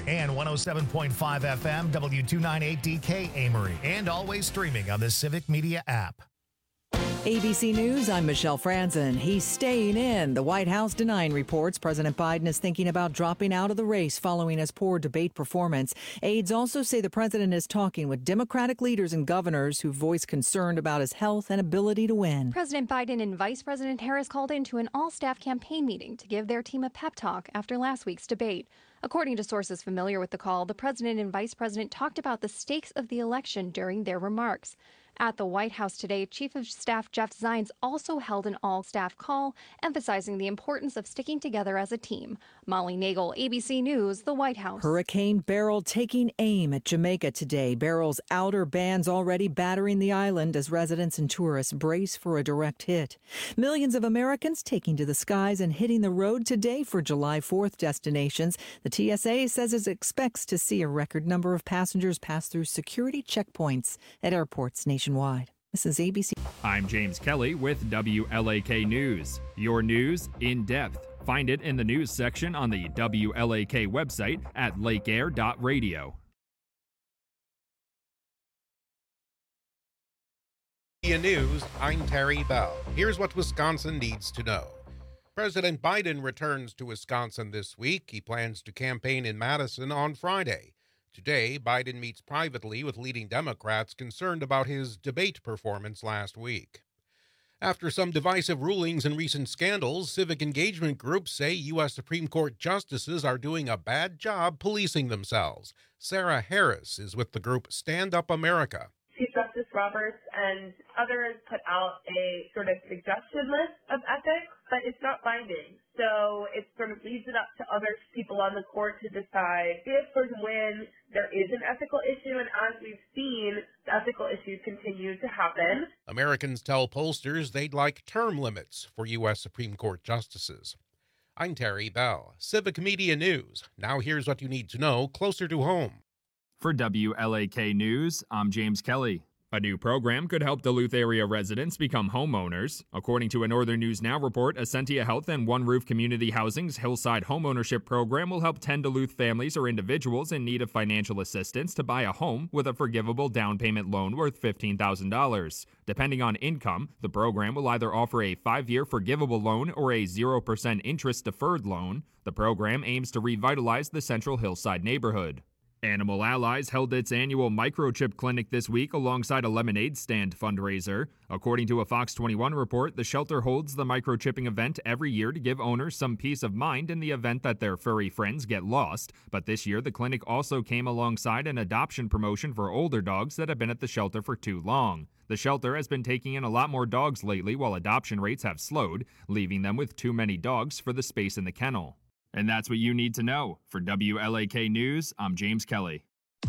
And 107.5 FM, W298DK Amory. And always streaming on the Civic Media app. ABC News, I'm Michelle Franzen. He's staying in. The White House denying reports President Biden is thinking about dropping out of the race following his poor debate performance. Aides also say the president is talking with Democratic leaders and governors who voiced concern about his health and ability to win. President Biden and Vice President Harris called into an all-staff campaign meeting to give their team a pep talk after last week's debate. According to sources familiar with the call, the president and vice president talked about the stakes of the election during their remarks. At the White House today, Chief of Staff Jeff Zients also held an all-staff call, emphasizing the importance of sticking together as a team. Molly Nagel, ABC News, the White House. Hurricane Beryl taking aim at Jamaica today. Beryl's outer bands already battering the island as residents and tourists brace for a direct hit. Millions of Americans taking to the skies and hitting the road today for July 4th destinations. The TSA says it expects to see a record number of passengers pass through security checkpoints at airports nationwide. This is ABC. I'm James Kelly with WLAK News. Your news in depth. Find it in the news section on the WLAK website at lakeair.radio. News, I'm Terry Bell. Here's what Wisconsin needs to know. President Biden returns to Wisconsin this week. He plans to campaign in Madison on Friday. Today, Biden meets privately with leading Democrats concerned about his debate performance last week. After some divisive rulings and recent scandals, civic engagement groups say U.S. Supreme Court justices are doing a bad job policing themselves. Sarah Harris is with the group Stand Up America. Chief Justice Roberts and others put out a sort of suggested list of ethics, but it's not binding. So it sort of leaves it up to other people on the court to decide if or when there is an ethical issue. And as we've seen, the ethical issues continue to happen. Americans tell pollsters they'd like term limits for U.S. Supreme Court justices. I'm Terry Bell, Civic Media News. Now here's what you need to know closer to home. For WLAK News, I'm James Kelly. A new program could help Duluth area residents become homeowners. According to a Northern News Now report, Essentia Health and One Roof Community Housing's Hillside Homeownership Program will help 10 Duluth families or individuals in need of financial assistance to buy a home with a forgivable down payment loan worth $15,000. Depending on income, the program will either offer a 5-year forgivable loan or a 0% interest deferred loan. The program aims to revitalize the Central Hillside neighborhood. Animal Allies held its annual microchip clinic this week alongside a lemonade stand fundraiser. According to a Fox 21 report, the shelter holds the microchipping event every year to give owners some peace of mind in the event that their furry friends get lost. But this year, the clinic also came alongside an adoption promotion for older dogs that have been at the shelter for too long. The shelter has been taking in a lot more dogs lately while adoption rates have slowed, leaving them with too many dogs for the space in the kennel. And that's what you need to know. For WLAK News, I'm James Kelly.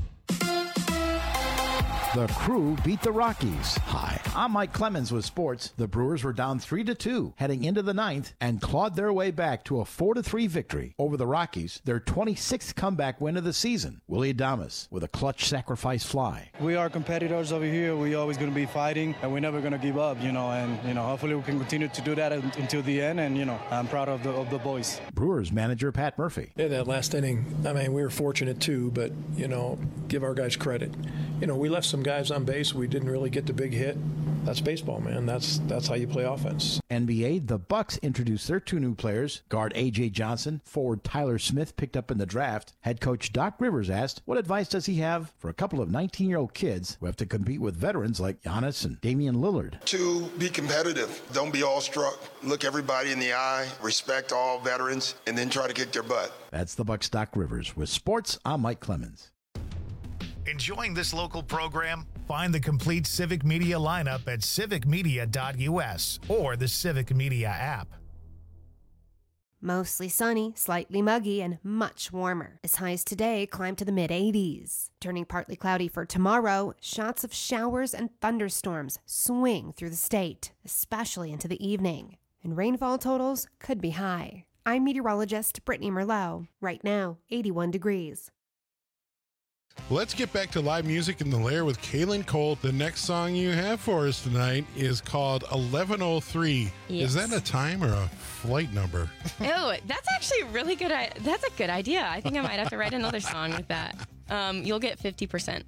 The Crew beat the Rockies. Hi, I'm Mike Clemens with sports. The Brewers were down 3-2 heading into the ninth and clawed their way back to a 4-3 victory over the Rockies, their 26th comeback win of the season. Willie Adames with a clutch sacrifice fly. We are competitors over here. We're always going to be fighting, and we're never going to give up, and hopefully we can continue to do that until the end, and, I'm proud of the boys. Brewers manager Pat Murphy. Yeah, that last inning, we were fortunate too, but, give our guys credit. We left some guys on base. We didn't really get the big hit. That's baseball, man. That's how you play offense. NBA, the Bucks introduced their 2 new players. Guard A.J. Johnson, forward Tyler Smith picked up in the draft. Head coach Doc Rivers asked, what advice does he have for a couple of 19-year-old kids who have to compete with veterans like Giannis and Damian Lillard? To be competitive. Don't be awestruck. Look everybody in the eye. Respect all veterans, and then try to kick their butt. That's the Bucks' Doc Rivers. With sports, I'm Mike Clemens. Enjoying this local program? Find the complete Civic Media lineup at civicmedia.us or the Civic Media app. Mostly sunny, slightly muggy, and much warmer. As highs today climb to the mid-80s. Turning partly cloudy for tomorrow, shots of showers and thunderstorms swing through the state, especially into the evening. And rainfall totals could be high. I'm meteorologist Brittany Merlot. Right now, 81 degrees. Let's get back to live music in the Lair with Kaylin Cole. The next song you have for us tonight is called 1103. Yes. Is that a time or a flight number? Oh, that's actually really good. That's a good idea. I think I might have to write another song with that. You'll get 50%.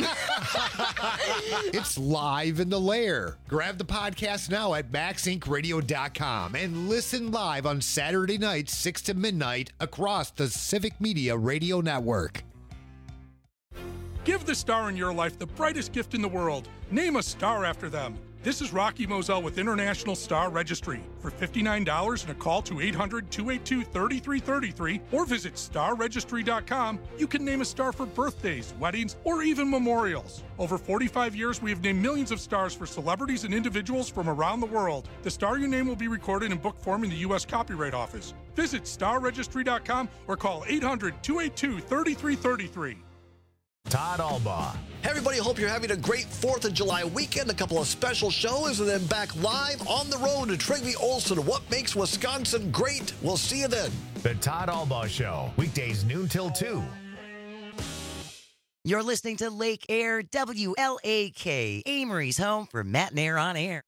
It's live in the Lair. Grab the podcast now at MaxIncRadio.com and listen live on Saturday nights, 6 to midnight, across the Civic Media Radio Network. Give the star in your life the brightest gift in the world. Name a star after them. This is Rocky Moselle with International Star Registry. For $59 and a call to 800-282-3333 or visit starregistry.com, you can name a star for birthdays, weddings, or even memorials. Over 45 years, we have named millions of stars for celebrities and individuals from around the world. The star you name will be recorded in book form in the U.S. Copyright Office. Visit starregistry.com or call 800-282-3333. Todd Albaugh. Hey everybody, hope you're having a great 4th of July weekend. A couple of special shows and then back live on the road to Trygve Olsen. What makes Wisconsin great? We'll see you then. The Todd Albaugh Show, weekdays noon till 2. You're listening to Lake Air WLAK, Amory's home for Matt and Air on Air.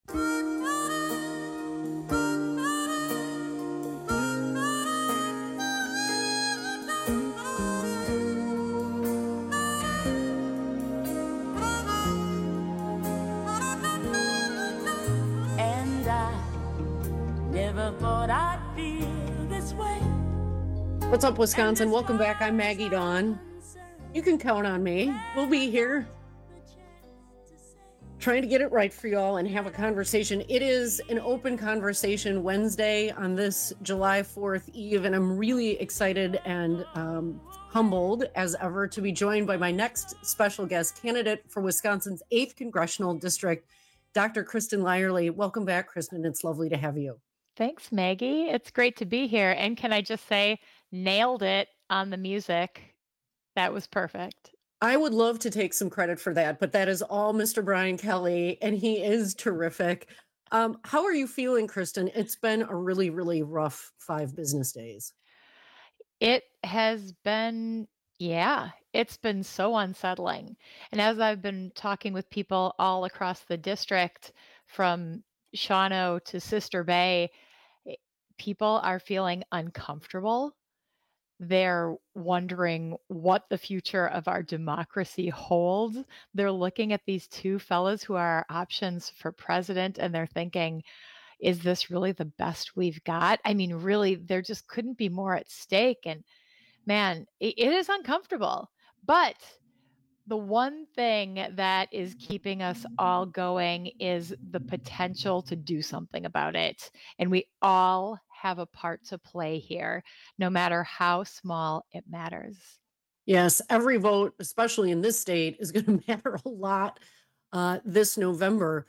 Never thought I'd feel this way. What's up, Wisconsin? Welcome back. I'm Maggie Dawn. You can count on me. We'll be here trying to get it right for y'all and have a conversation. It is an open conversation Wednesday on this July 4th Eve, and I'm really excited and humbled as ever to be joined by my next special guest, candidate for Wisconsin's 8th Congressional District, Dr. Kristen Lyerly. Welcome back, Kristen. It's lovely to have you. Thanks, Maggie. It's great to be here. And can I just say, nailed it on the music. That was perfect. I would love to take some credit for that, but that is all Mr. Brian Kelly, and he is terrific. How are you feeling, Kristen? It's been a really, really rough 5 business days. It has been, it's been so unsettling. And as I've been talking with people all across the district, from Shawano to Sister Bay, people are feeling uncomfortable. They're wondering what the future of our democracy holds. They're looking at these two fellows who are options for president, and they're thinking, is this really the best we've got? I mean, really, there just couldn't be more at stake. And man, it is uncomfortable. But the one thing that is keeping us all going is the potential to do something about it. And we all have a part to play here, no matter how small it matters. Yes, every vote, especially in this state, is going to matter a lot this November.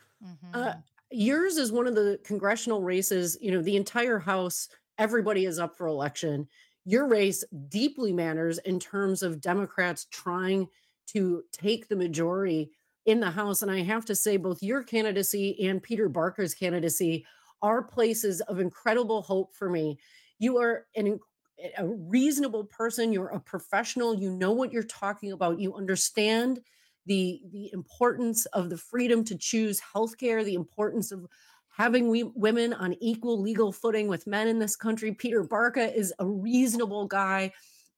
Yours is one of the congressional races, the entire House, everybody is up for election. Your race deeply matters in terms of Democrats trying to take the majority in the House. And I have to say, both your candidacy and Peter Barker's candidacy are places of incredible hope for me. You are a reasonable person. You're a professional. You know what you're talking about. You understand the importance of the freedom to choose healthcare, the importance of having women on equal legal footing with men in this country. Peter Barker is a reasonable guy.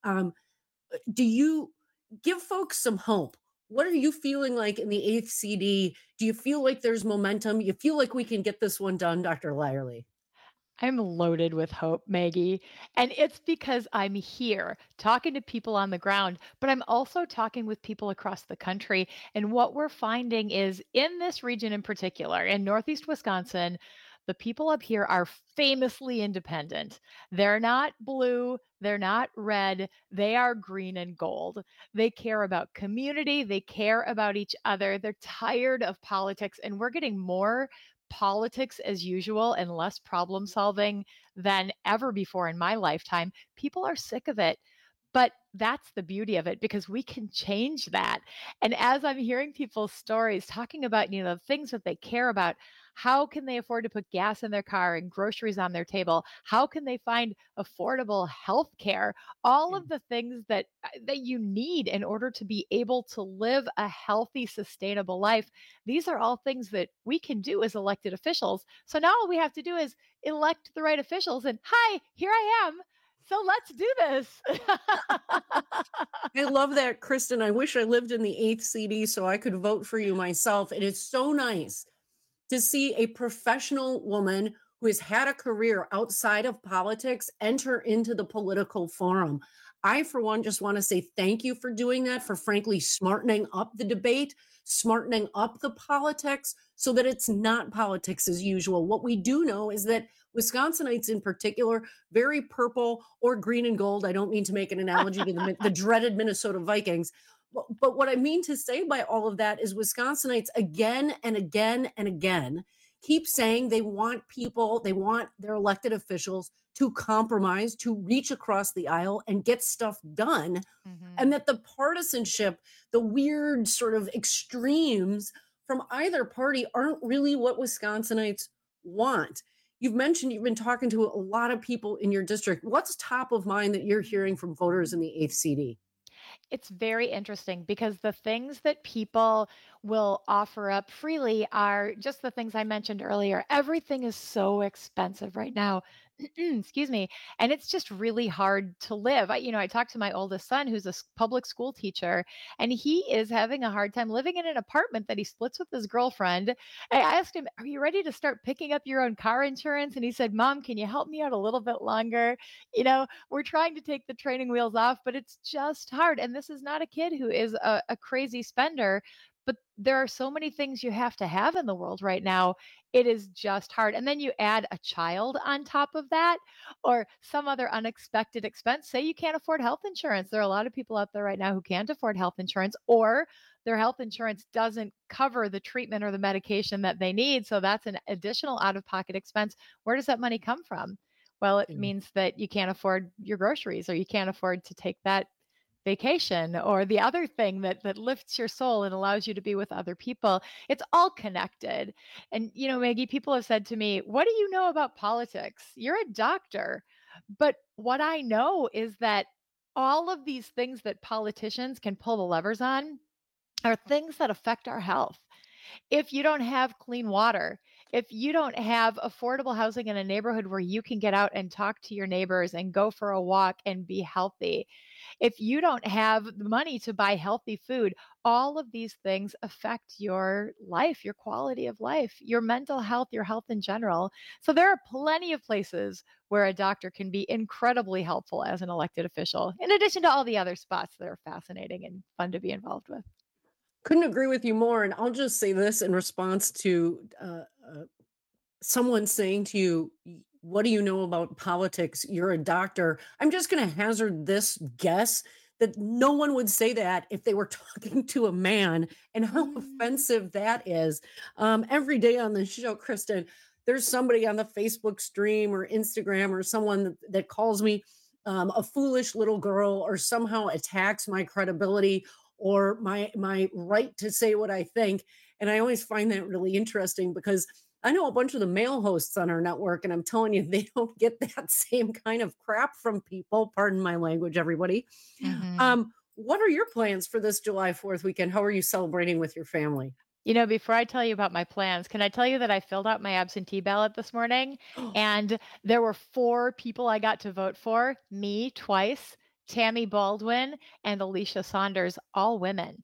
Do you give folks some hope? What are you feeling like in the 8th CD? Do you feel like there's momentum? You feel like we can get this one done, Dr. Lyerly? I'm loaded with hope, Maggie. And it's because I'm here talking to people on the ground, but I'm also talking with people across the country. And what we're finding is, in this region in particular, in Northeast Wisconsin, the people up here are famously independent. They're not blue. They're not red. They are green and gold. They care about community. They care about each other. They're tired of politics, and we're getting more politics as usual and less problem solving than ever before in my lifetime. People are sick of it. But that's the beauty of it, because we can change that. And as I'm hearing people's stories talking about, the things that they care about, how can they afford to put gas in their car and groceries on their table? How can they find affordable health care? All of the things that you need in order to be able to live a healthy, sustainable life. These are all things that we can do as elected officials. So now all we have to do is elect the right officials, and hi, here I am. So let's do this. I love that, Kristen. I wish I lived in the 8th CD so I could vote for you myself. It is so nice to see a professional woman who has had a career outside of politics enter into the political forum. I, for one, just want to say thank you for doing that, for frankly smartening up the debate, smartening up the politics so that it's not politics as usual. What we do know is that Wisconsinites in particular, very purple or green and gold. I don't mean to make an analogy to the dreaded Minnesota Vikings. But what I mean to say by all of that is Wisconsinites again and again and again keep saying they want their elected officials to compromise, to reach across the aisle and get stuff done. And that the partisanship, the weird sort of extremes from either party aren't really what Wisconsinites want. You've mentioned you've been talking to a lot of people in your district. What's top of mind that you're hearing from voters in the 8th CD? It's very interesting because the things that people will offer up freely are just the things I mentioned earlier. Everything is so expensive right now. Excuse me. And it's just really hard to live. I talked to my oldest son, who's a public school teacher, and he is having a hard time living in an apartment that he splits with his girlfriend. I asked him, are you ready to start picking up your own car insurance? And he said, Mom, can you help me out a little bit longer? We're trying to take the training wheels off, but it's just hard. And this is not a kid who is a crazy spender, but there are so many things you have to have in the world right now. It is just hard. And then you add a child on top of that, or some other unexpected expense. Say you can't afford health insurance. There are a lot of people out there right now who can't afford health insurance, or their health insurance doesn't cover the treatment or the medication that they need. So that's an additional out-of-pocket expense. Where does that money come from? Well, it means that you can't afford your groceries, or you can't afford to take that vacation, or the other thing that lifts your soul and allows you to be with other people. It's all connected. And, Maggie, people have said to me, what do you know about politics? You're a doctor. But what I know is that all of these things that politicians can pull the levers on are things that affect our health. If you don't have clean water, if you don't have affordable housing in a neighborhood where you can get out and talk to your neighbors and go for a walk and be healthy, if you don't have the money to buy healthy food, all of these things affect your life, your quality of life, your mental health, your health in general. So there are plenty of places where a doctor can be incredibly helpful as an elected official, in addition to all the other spots that are fascinating and fun to be involved with. Couldn't agree with you more. And I'll just say this in response to someone saying to you, what do you know about politics? You're a doctor. I'm just going to hazard this guess that no one would say that if they were talking to a man, and how offensive that is. Every day on the show, Kristen, there's somebody on the Facebook stream or Instagram or someone that calls me a foolish little girl, or somehow attacks my credibility or my right to say what I think. And I always find that really interesting, because I know a bunch of the male hosts on our network, and I'm telling you, they don't get that same kind of crap from people. Pardon my language, everybody. What are your plans for this July 4th weekend? How are you celebrating with your family? Before I tell you about my plans, can I tell you that I filled out my absentee ballot this morning, and there were 4 people I got to vote for, me twice, Tammy Baldwin, and Alicia Saunders, all women.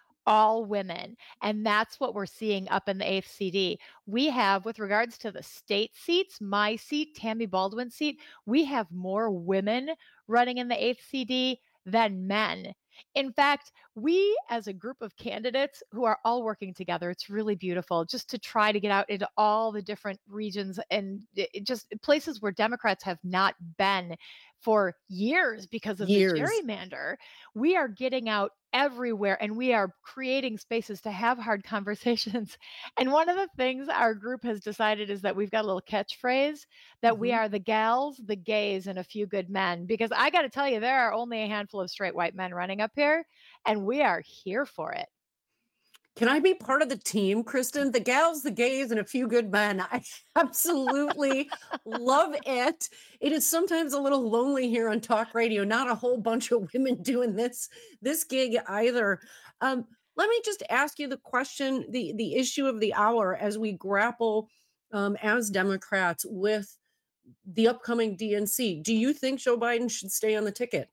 And that's what we're seeing up in the 8th CD. We have, with regards to the state seats, my seat, Tammy Baldwin's seat, we have more women running in the 8th CD than men. In fact, we as a group of candidates who are all working together, it's really beautiful just to try to get out into all the different regions and just places where Democrats have not been for years because of the gerrymander. We are getting out everywhere and we are creating spaces to have hard conversations. And one of the things our group has decided is that we've got a little catchphrase that we are the gals, the gays, and a few good men. Because I got to tell you, there are only a handful of straight white men running up here, and we are here for it. Can I be part of the team, Kristen? The gals, the gays, and a few good men. I absolutely love it. It is sometimes a little lonely here on talk radio. Not a whole bunch of women doing this gig either. Let me just ask you the question, the issue of the hour as we grapple as Democrats with the upcoming DNC. Do you think Joe Biden should stay on the ticket?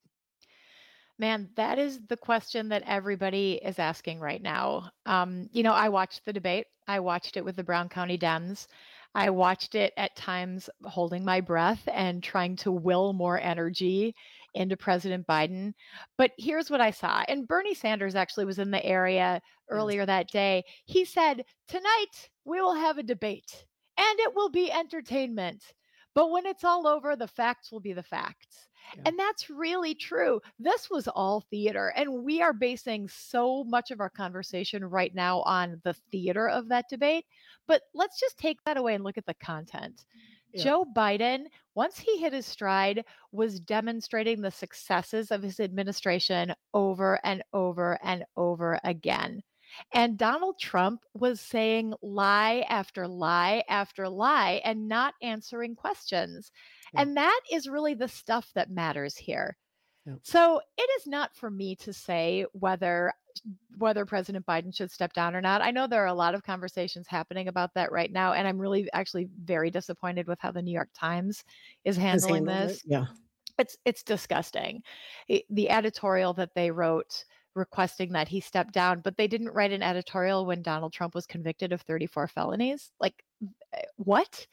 Man, that is the question that everybody is asking right now. I watched the debate. I watched it with the Brown County Dems. I watched it at times holding my breath and trying to will more energy into President Biden. But here's what I saw. And Bernie Sanders actually was in the area earlier that day. He said, tonight we will have a debate and it will be entertainment. But when it's all over, the facts will be the facts. Yeah. And that's really true. This was all theater. And we are basing so much of our conversation right now on the theater of that debate. But let's just take that away and look at the content. Yeah. Joe Biden, once he hit his stride, was demonstrating the successes of his administration over and over and over again. And Donald Trump was saying lie after lie after lie and not answering questions. Yeah. And that is really the stuff that matters here. Yeah. So it is not for me to say whether President Biden should step down or not. I know there are a lot of conversations happening about that right now. And I'm really actually very disappointed with how the New York Times is handling this. Yeah. It's disgusting. The editorial that they wrote requesting that he step down, but they didn't write an editorial when Donald Trump was convicted of 34 felonies. Like, what?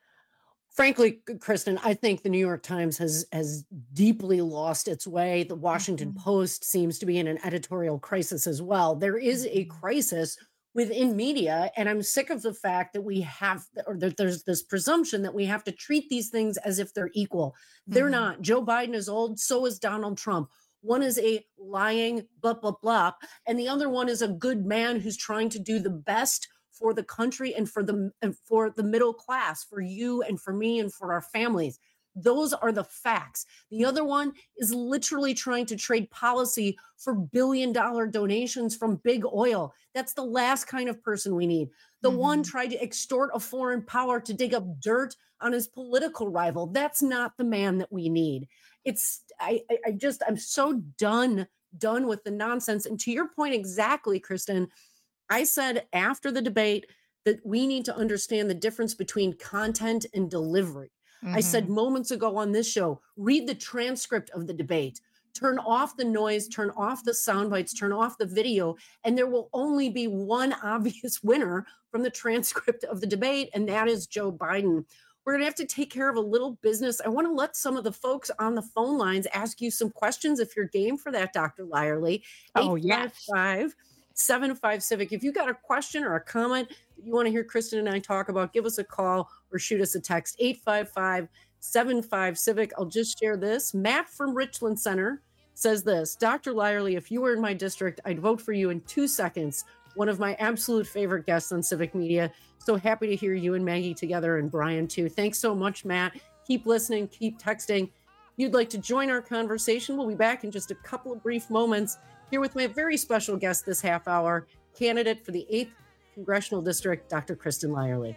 Frankly, Kristen, I think the New York Times has deeply lost its way. The Washington Post seems to be in an editorial crisis as well. There is a crisis within media, and I'm sick of the fact that we have, or that there's this presumption that we have to treat these things as if they're equal. They're not. Joe Biden is old, so is Donald Trump. One is a lying blah, blah, blah. And the other one is a good man who's trying to do the best for the country and for the middle class, for you and for me and for our families. Those are the facts. The other one is literally trying to trade policy for billion-dollar donations from big oil. That's the last kind of person we need. The one tried to extort a foreign power to dig up dirt on his political rival. That's not the man that we need. I'm so done with the nonsense. And to your point exactly, Kristen, I said after the debate that we need to understand the difference between content and delivery. I said moments ago on this show, read the transcript of the debate, turn off the noise, turn off the sound bites, turn off the video, and there will only be one obvious winner from the transcript of the debate, and that is Joe Biden. We're going to have to take care of a little business. I want to let some of the folks on the phone lines ask you some questions if you're game for that, Dr. Lyerly. Oh, yes. 855-75-CIVIC. If you got a question or a comment that you want to hear Kristen and I talk about, give us a call or shoot us a text. 855-75-CIVIC. I'll just share this. Matt from Richland Center says this: Dr. Lyerly, if you were in my district, I'd vote for you in 2 seconds. One of my absolute favorite guests on Civic Media. So happy to hear you and Maggie together, and Brian too. Thanks so much, Matt. Keep listening, keep texting. If you'd like to join our conversation, we'll be back in just a couple of brief moments here with my very special guest this half hour, candidate for the 8th Congressional District, Dr. Kristen Lyerly.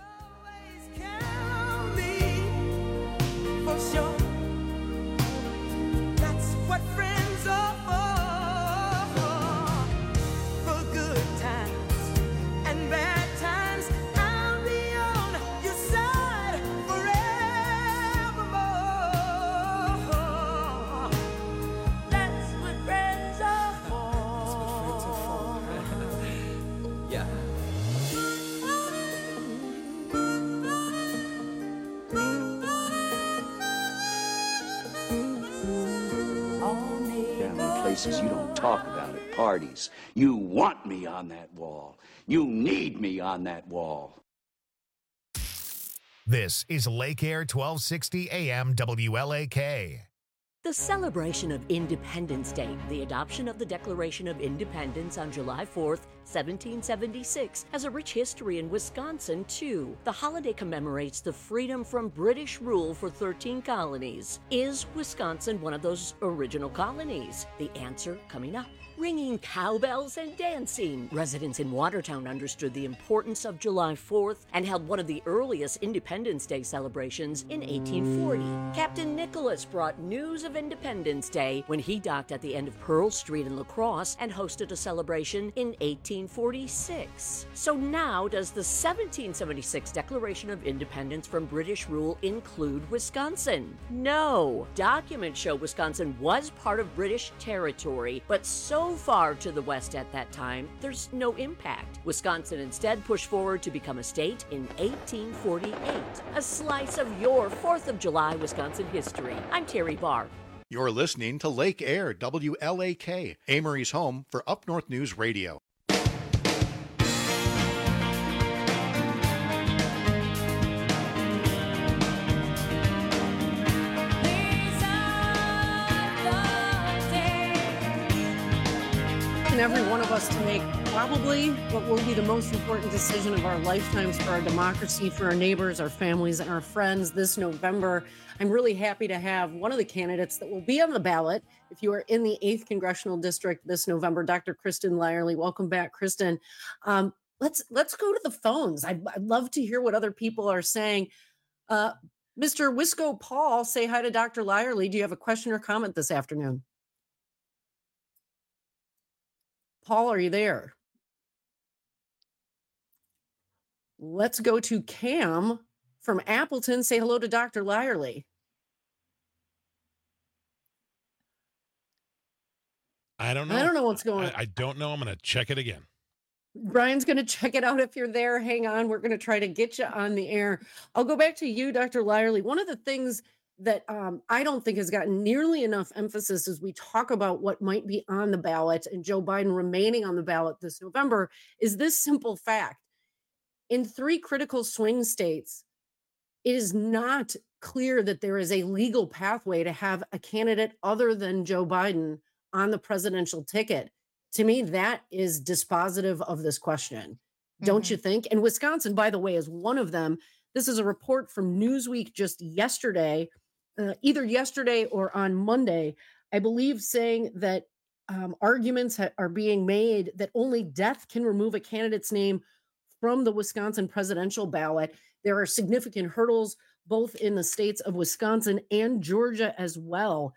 You don't talk about at parties. You want me on that wall. You need me on that wall. This is Lake Air 1260 AM WLAK. The celebration of Independence Day, the adoption of the Declaration of Independence on July 4th, 1776, has a rich history in Wisconsin, too. The holiday commemorates the freedom from British rule for 13 colonies. Is Wisconsin one of those original colonies? The answer coming up. Ringing cowbells and dancing. Residents in Watertown understood the importance of July 4th and held one of the earliest Independence Day celebrations in 1840. Captain Nicholas brought news of Independence Day when he docked at the end of Pearl Street in La Crosse and hosted a celebration in 1846. So now, does the 1776 Declaration of Independence from British rule include Wisconsin? No. Documents show Wisconsin was part of British territory, but so far to the west at that time, there's no impact. Wisconsin instead pushed forward to become a state in 1848. A slice of your 4th of July Wisconsin history. I'm Terry Barr. You're listening to Lake Air WLAK, Amory's home for Up North News Radio. Every one of us to make probably what will be the most important decision of our lifetimes for our democracy, for our neighbors, our families, and our friends this November. I'm really happy to have one of the candidates that will be on the ballot if you are in the 8th Congressional District this November, Dr. Kristen Lyerly. Welcome back, Kristen. Let's go to the phones. I'd love to hear what other people are saying. Mr. Wisco Paul, say hi to Dr. Lyerly. Do you have a question or comment this afternoon? Paul, are you there? Let's go to Cam from Appleton. Say hello to Dr. Lyerly. I don't know. I don't know what's going on. I don't know. I'm going to check it again. Brian's going to check it out if you're there. Hang on. We're going to try to get you on the air. I'll go back to you, Dr. Lyerly. One of the things that I don't think has gotten nearly enough emphasis as we talk about what might be on the ballot and Joe Biden remaining on the ballot this November is this simple fact. In 3 critical swing states, it is not clear that there is a legal pathway to have a candidate other than Joe Biden on the presidential ticket. To me, that is dispositive of this question. Don't you think? And Wisconsin, by the way, is one of them. This is a report from Newsweek just yesterday, either yesterday or on Monday, I believe, saying that arguments are being made that only death can remove a candidate's name from the Wisconsin presidential ballot. There are significant hurdles both in the states of Wisconsin and Georgia as well.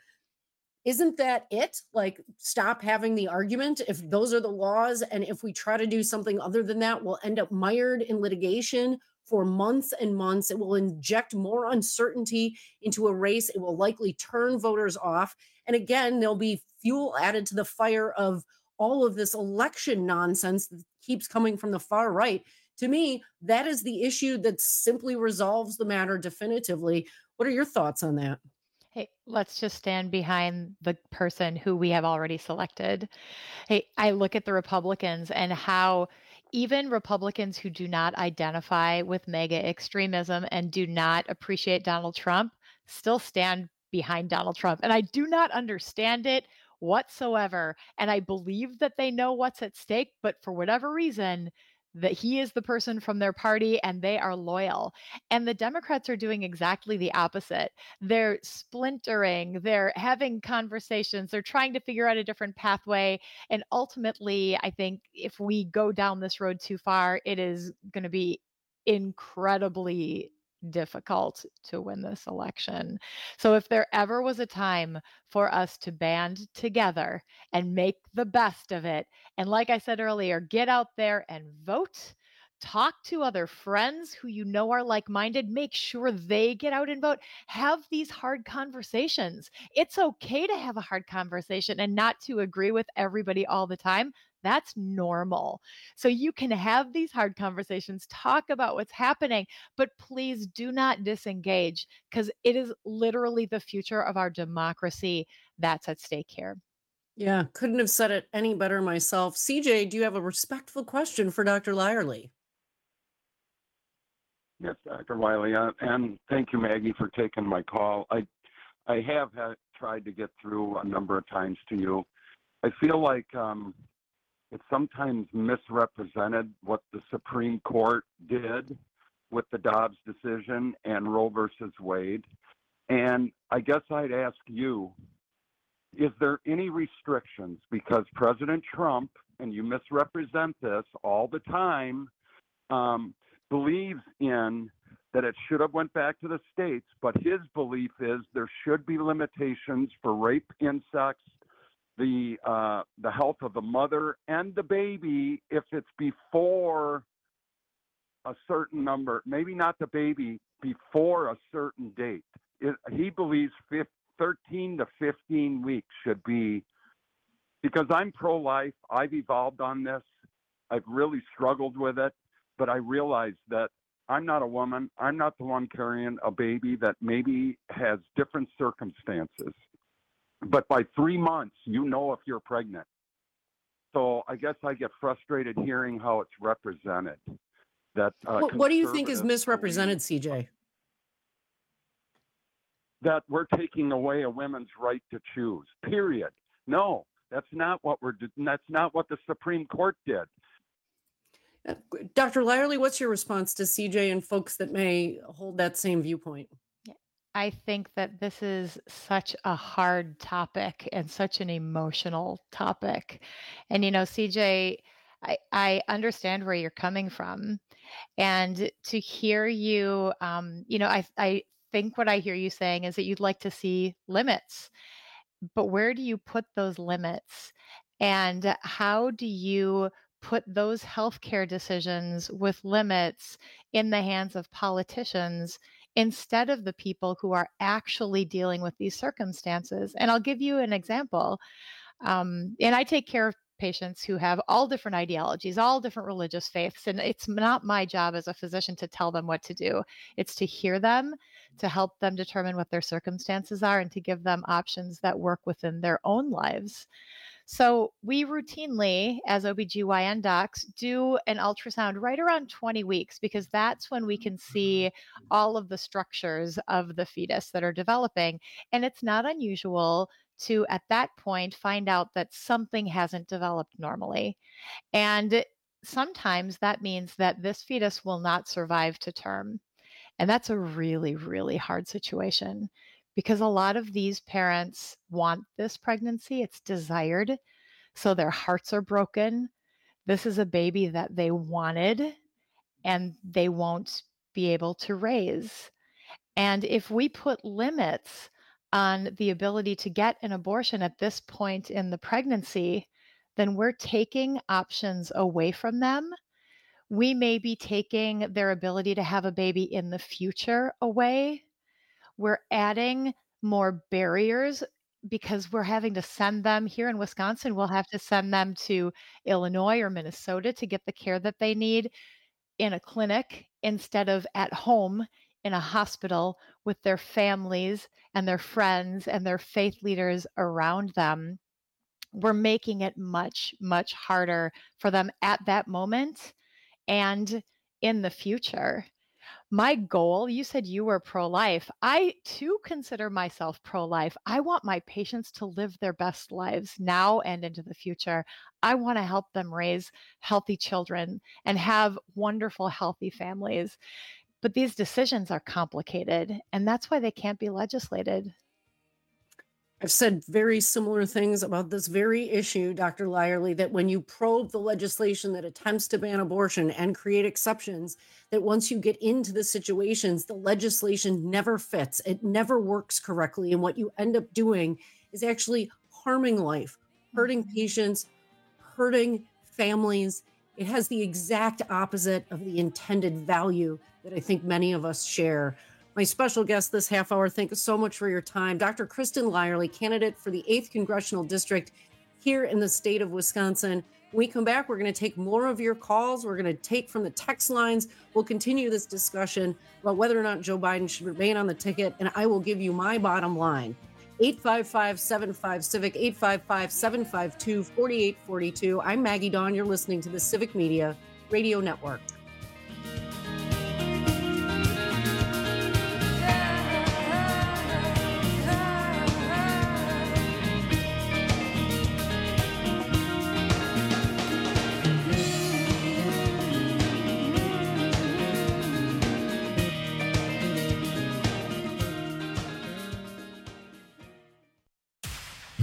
Isn't that it? Like, stop having the argument if those are the laws, and if we try to do something other than that, we'll end up mired in litigation for months and months. It will inject more uncertainty into a race. It will likely turn voters off. And again, there'll be fuel added to the fire of all of this election nonsense that keeps coming from the far right. To me, that is the issue that simply resolves the matter definitively. What are your thoughts on that? Hey, let's just stand behind the person who we have already selected. Hey, I look at the Republicans and how even Republicans who do not identify with MAGA extremism and do not appreciate Donald Trump still stand behind Donald Trump. And I do not understand it whatsoever. And I believe that they know what's at stake, but for whatever reason, that he is the person from their party and they are loyal. And the Democrats are doing exactly the opposite. They're splintering, they're having conversations, they're trying to figure out a different pathway. And ultimately, I think if we go down this road too far, it is going to be incredibly difficult to win this election. So if there ever was a time for us to band together and make the best of it, and like I said earlier, get out there and vote, talk to other friends who you know are like-minded, make sure they get out and vote, have these hard conversations. It's okay to have a hard conversation and not to agree with everybody all the time. That's normal. So you can have these hard conversations, talk about what's happening, but please do not disengage because it is literally the future of our democracy that's at stake here. Yeah, couldn't have said it any better myself. CJ, do you have a respectful question for Dr. Lyerly? Yes, Dr. Wiley, and thank you, Maggie, for taking my call. I have tried to get through a number of times to you. I feel like it's sometimes misrepresented what the Supreme Court did with the Dobbs decision and Roe versus Wade. And I guess I'd ask you, is there any restrictions? Because President Trump, and you misrepresent this all the time, believes in that it should have went back to the states, but his belief is there should be limitations for rape, incest, the health of the mother and the baby if it's before a certain number, maybe not the baby, before a certain date. He believes 13 to 15 weeks should be, because I'm pro-life, I've evolved on this, I've really struggled with it, but I realize that I'm not a woman. I'm not the one carrying a baby that maybe has different circumstances. But by 3 months, you know if you're pregnant. So I guess I get frustrated hearing how it's represented. That what do you think is misrepresented, CJ? That we're taking away a woman's right to choose. Period. No, that's not what that's not what the Supreme Court did. Dr. Lyerly, what's your response to CJ and folks that may hold that same viewpoint? I think that this is such a hard topic and such an emotional topic. And, CJ, I understand where you're coming from. And to hear you, I think what I hear you saying is that you'd like to see limits. But where do you put those limits? And how do you put those healthcare decisions with limits in the hands of politicians instead of the people who are actually dealing with these circumstances? And I'll give you an example. And I take care of patients who have all different ideologies, all different religious faiths. And it's not my job as a physician to tell them what to do. It's to hear them, to help them determine what their circumstances are, and to give them options that work within their own lives. So we routinely, as OBGYN docs, do an ultrasound right around 20 weeks because that's when we can see all of the structures of the fetus that are developing. And it's not unusual to, at that point, find out that something hasn't developed normally. And sometimes that means that this fetus will not survive to term. And that's a really, really hard situation, because a lot of these parents want this pregnancy. It's desired. So their hearts are broken. This is a baby that they wanted and they won't be able to raise. And if we put limits on the ability to get an abortion at this point in the pregnancy, then we're taking options away from them. We may be taking their ability to have a baby in the future away. We're adding more barriers because we're having to send them here in Wisconsin. We'll have to send them to Illinois or Minnesota to get the care that they need in a clinic instead of at home in a hospital with their families and their friends and their faith leaders around them. We're making it much, much harder for them at that moment and in the future. My goal, you said you were pro-life. I too consider myself pro-life. I want my patients to live their best lives now and into the future. I want to help them raise healthy children and have wonderful, healthy families. But these decisions are complicated, and that's why they can't be legislated. I've said very similar things about this very issue, Dr. Lyerly, that when you probe the legislation that attempts to ban abortion and create exceptions, that once you get into the situations, the legislation never fits. It never works correctly. And what you end up doing is actually harming life, hurting patients, hurting families. It has the exact opposite of the intended value that I think many of us share. My special guest this half hour, thank you so much for your time. Dr. Kristen Lyerly, candidate for the 8th Congressional District here in the state of Wisconsin. When we come back, we're going to take more of your calls. We're going to take from the text lines. We'll continue this discussion about whether or not Joe Biden should remain on the ticket, and I will give you my bottom line. 855-75-CIVIC, 855-752-4842. I'm Maggie Dawn. You're listening to the Civic Media Radio Network.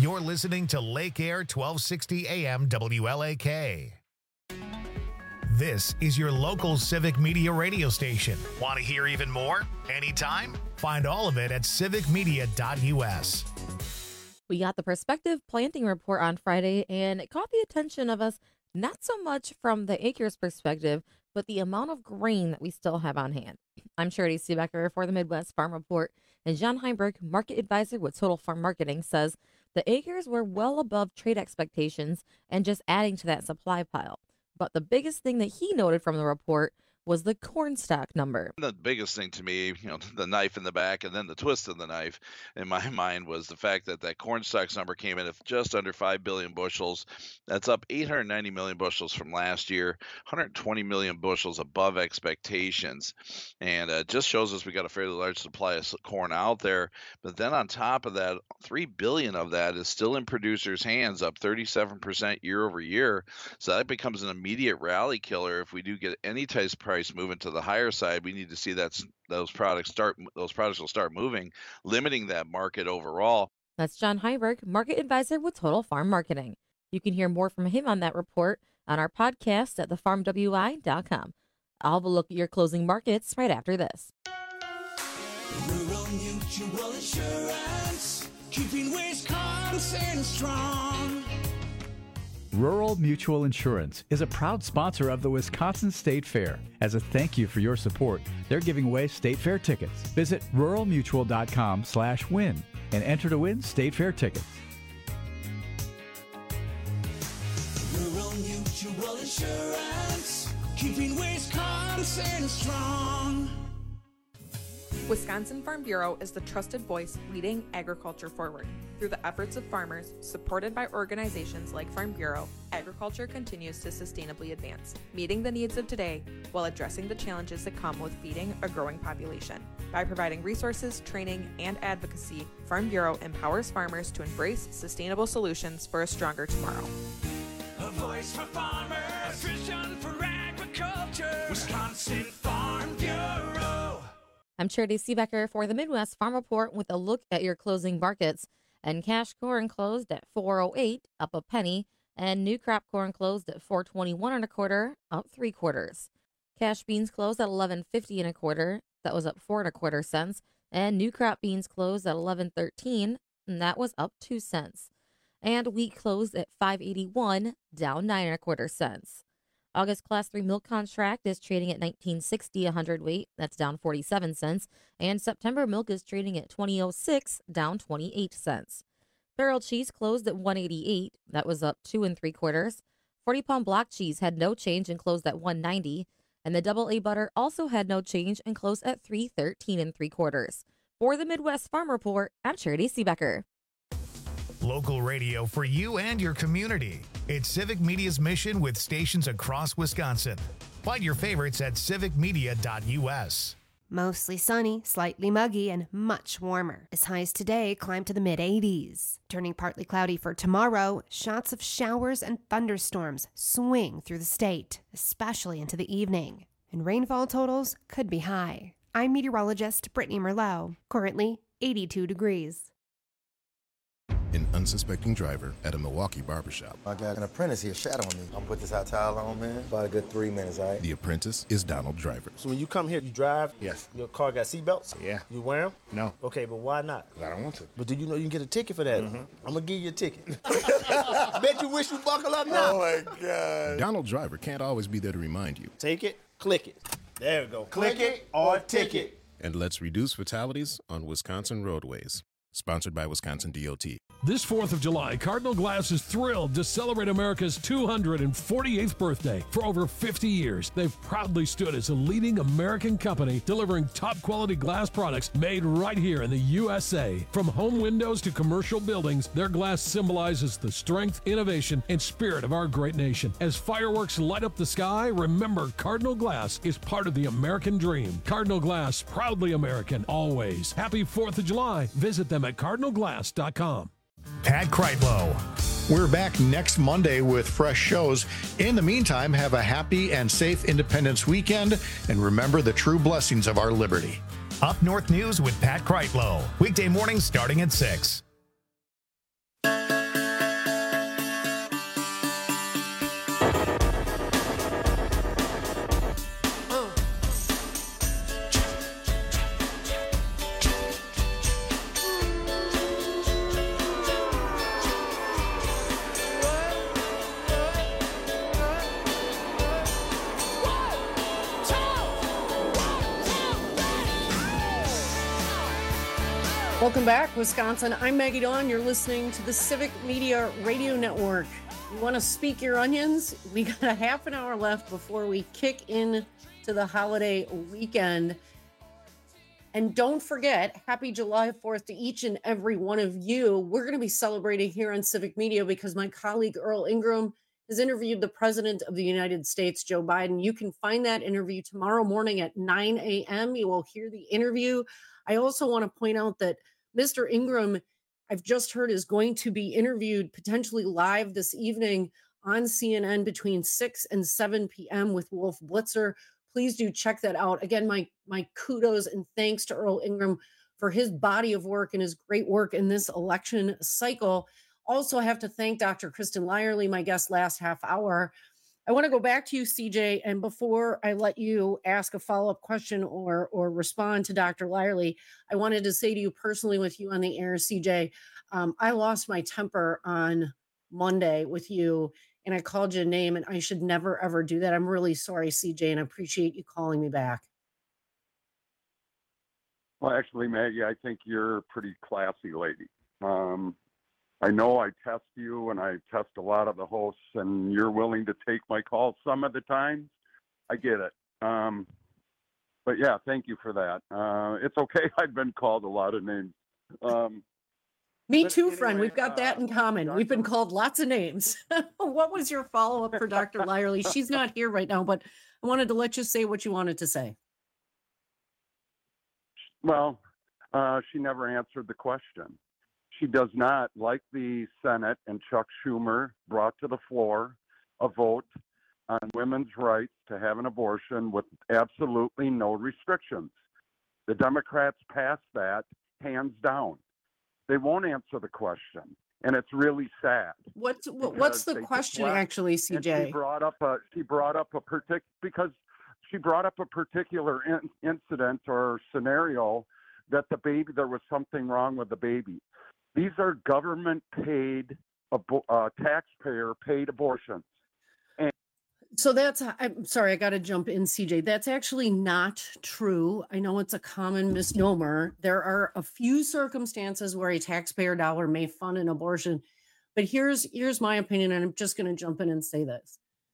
You're listening to Lake Air 1260 AM WLAK. This is your local Civic Media radio station. Want to hear even more? Anytime? Find all of it at civicmedia.us. We got the Perspective Planting Report on Friday, and it caught the attention of us not so much from the acres perspective, but the amount of grain that we still have on hand. I'm Charity Seebecker for the Midwest Farm Report, and John Heinberg, market advisor with Total Farm Marketing, says the acres were well above trade expectations and just adding to that supply pile. But the biggest thing that he noted from the report was the corn stock number. The biggest thing to me, the knife in the back and then the twist of the knife in my mind was the fact that that corn stocks number came in at just under 5 billion bushels. That's up 890 million bushels from last year, 120 million bushels above expectations. And it just shows us we got a fairly large supply of corn out there. But then on top of that, 3 billion of that is still in producers' hands, up 37% year over year. So that becomes an immediate rally killer. If we do get any type of price moving to the higher side, we need to see that those products will start moving, limiting that market overall. That's John Heiberg, market advisor with Total Farm Marketing. You can hear more from him on that report on our podcast at thefarmwi.com. I'll have a look at your closing markets right after this. Rural Mutual Insurance, keeping Wisconsin strong. Rural Mutual Insurance is a proud sponsor of the Wisconsin State Fair. As a thank you for your support, they're giving away State Fair tickets. Visit ruralmutual.com/win and enter to win State Fair tickets. Rural Mutual Insurance, keeping Wisconsin strong. Wisconsin Farm Bureau is the trusted voice leading agriculture forward. Through the efforts of farmers, supported by organizations like Farm Bureau, agriculture continues to sustainably advance, meeting the needs of today while addressing the challenges that come with feeding a growing population. By providing resources, training, and advocacy, Farm Bureau empowers farmers to embrace sustainable solutions for a stronger tomorrow. A voice for farmers, a vision for agriculture. Wisconsin Farm Bureau. I'm Charity Seebecker for the Midwest Farm Report with a look at your closing markets. And cash corn closed at $4.08, up a penny, and new crop corn closed at $4.21 1/4, up 3/4. Cash beans closed at $11.50 1/4, that was up 4 1/4 cents, and new crop beans closed at $11.13, and that was up 2 cents. And wheat closed at $5.81, down 9 1/4 cents. August Class 3 milk contract is trading at $19.60 a hundredweight, that's down 47 cents, and September milk is trading at $20.06, down 28 cents. Barrel cheese closed at $1.88, that was up 2 3/4. 40-pound block cheese had no change and closed at $1.90, and the double A butter also had no change and closed at $3.13 3/4. For the Midwest Farm Report, I'm Charity Seebecker. Local radio for you and your community. It's Civic Media's mission with stations across Wisconsin. Find your favorites at civicmedia.us. Mostly sunny, slightly muggy, and much warmer. As highs today climb to the mid-80s. Turning partly cloudy for tomorrow, shots of showers and thunderstorms swing through the state, especially into the evening. And rainfall totals could be high. I'm meteorologist Brittany Merlot. Currently 82 degrees. An unsuspecting driver at a Milwaukee barbershop. I got an apprentice here shadowing me. I'm gonna put this hot towel on, man. About a good 3 minutes, all right? The apprentice is Donald Driver. So when you come here, you drive? Yes. Your car got seatbelts? Yeah. You wear them? No. Okay, but why not? I don't want to. But do you know you can get a ticket for that? I'm gonna give you a ticket. Bet you wish you buckle up now. Oh my God. Donald Driver can't always be there to remind you. Take it, click it. There we go. Click it or ticket. And let's reduce fatalities on Wisconsin roadways. Sponsored by Wisconsin DOT. This 4th of July, Cardinal Glass is thrilled to celebrate America's 248th birthday. For over 50 years, they've proudly stood as a leading American company delivering top-quality glass products made right here in the USA. From home windows to commercial buildings, their glass symbolizes the strength, innovation, and spirit of our great nation. As fireworks light up the sky, remember Cardinal Glass is part of the American dream. Cardinal Glass, proudly American, always. Happy 4th of July. Visit them at cardinalglass.com. Pat Kreitlow. We're back next Monday with fresh shows. In the meantime, have a happy and safe Independence weekend, and remember the true blessings of our liberty. Up North News with Pat Kreitlow. Weekday mornings starting at 6. Welcome back, Wisconsin. I'm Maggie Dawn. You're listening to the Civic Media Radio Network. You want to speak your onions? We got a half an hour left before we kick in to the holiday weekend. And don't forget, happy July 4th to each and every one of you. We're going to be celebrating here on Civic Media because my colleague Earl Ingram has interviewed the President of the United States, Joe Biden. You can find that interview tomorrow morning at 9 a.m. You will hear the interview. I also want to point out that Mr. Ingram, I've just heard, is going to be interviewed potentially live this evening on CNN between 6 and 7 p.m. with Wolf Blitzer. Please do check that out. Again, my kudos and thanks to Earl Ingram for his body of work and his great work in this election cycle. Also have to thank Dr. Kristen Lyerly, my guest last half hour. I want to go back to you, CJ, and before I let you ask a follow-up question or respond to Dr. Lyerly, I wanted to say to you personally with you on the air, CJ, I lost my temper on Monday with you, and I called you a name, and I should never, ever do that. I'm really sorry, CJ, and I appreciate you calling me back. Well, actually, Maggie, I think you're a pretty classy lady. I know I test you and I test a lot of the hosts, and you're willing to take my calls some of the times. I get it. But yeah, thank you for that. It's okay. I've been called a lot of names. Me too, friend. We've got that in common. We've been called lots of names. What was your follow-up for Dr. Lyerly? She's not here right now, but I wanted to let you say what you wanted to say. Well, she never answered the question. She does not, like the Senate and Chuck Schumer brought to the floor, a vote on women's rights to have an abortion with absolutely no restrictions. The Democrats passed that hands down. They won't answer the question, and it's really sad. What's the question actually, CJ? And she brought up a particular incident or scenario that there was something wrong with the baby. These are government-paid, taxpayer-paid abortions. So I'm sorry, I got to jump in, CJ. That's actually not true. I know it's a common misnomer. There are a few circumstances where a taxpayer dollar may fund an abortion. But here's my opinion, and I'm just going to jump in and say this.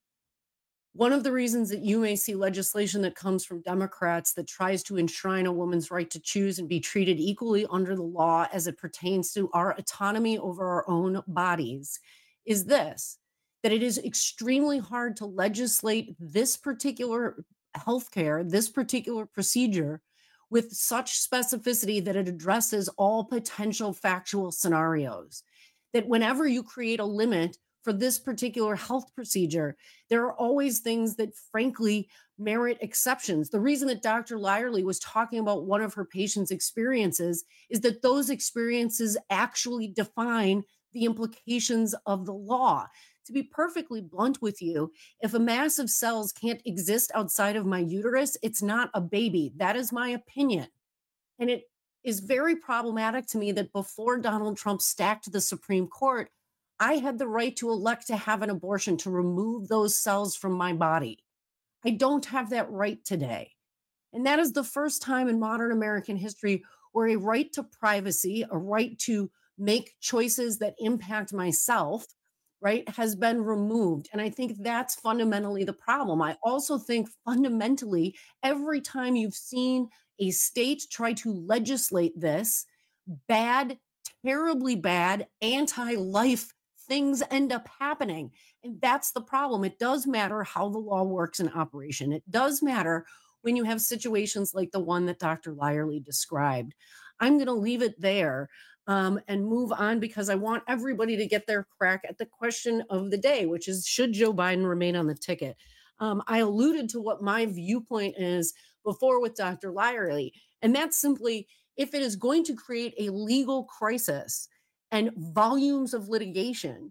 One of the reasons that you may see legislation that comes from Democrats that tries to enshrine a woman's right to choose and be treated equally under the law as it pertains to our autonomy over our own bodies is this, that it is extremely hard to legislate this particular healthcare, this particular procedure with such specificity that it addresses all potential factual scenarios. That whenever you create a limit for this particular health procedure, there are always things that frankly merit exceptions. The reason that Dr. Lyerly was talking about one of her patients' experiences is that those experiences actually define the implications of the law. To be perfectly blunt with you, if a mass of cells can't exist outside of my uterus, it's not a baby. That is my opinion. And it is very problematic to me that before Donald Trump stacked the Supreme Court, I had the right to elect to have an abortion, to remove those cells from my body. I don't have that right today. And that is the first time in modern American history where a right to privacy, a right to make choices that impact myself, right, has been removed. And I think that's fundamentally the problem. I also think fundamentally, every time you've seen a state try to legislate this, bad, terribly bad, anti-life things end up happening. And that's the problem. It does matter how the law works in operation. It does matter when you have situations like the one that Dr. Lyerly described. I'm going to leave it there and move on because I want everybody to get their crack at the question of the day, which is, should Joe Biden remain on the ticket? I alluded to what my viewpoint is before with Dr. Lyerly, and that's simply, if it is going to create a legal crisis and volumes of litigation